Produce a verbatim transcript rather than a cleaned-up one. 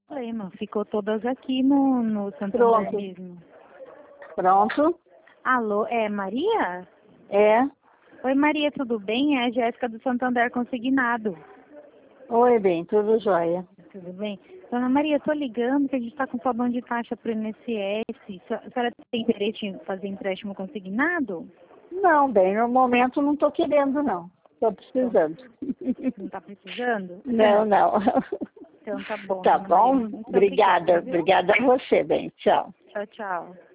problema. Ficou todas aqui no, no Santander Pronto. mesmo. Pronto? Alô, é Maria? É. Oi, Maria, tudo bem? É a Jéssica do Santander Consignado. Oi, bem, tudo jóia. Tudo bem? Dona Maria, eu tô ligando que a gente está com falando de taxa para o I N S S. A senhora tem interesse em fazer empréstimo consignado? Não, bem, no momento não estou querendo, não. Estou precisando. Não está precisando? Não, não. Então tá bom, Tá Dona Maria. bom? Muito Obrigada. obrigada, viu? Obrigada a você, bem. Tchau. Tchau, tchau.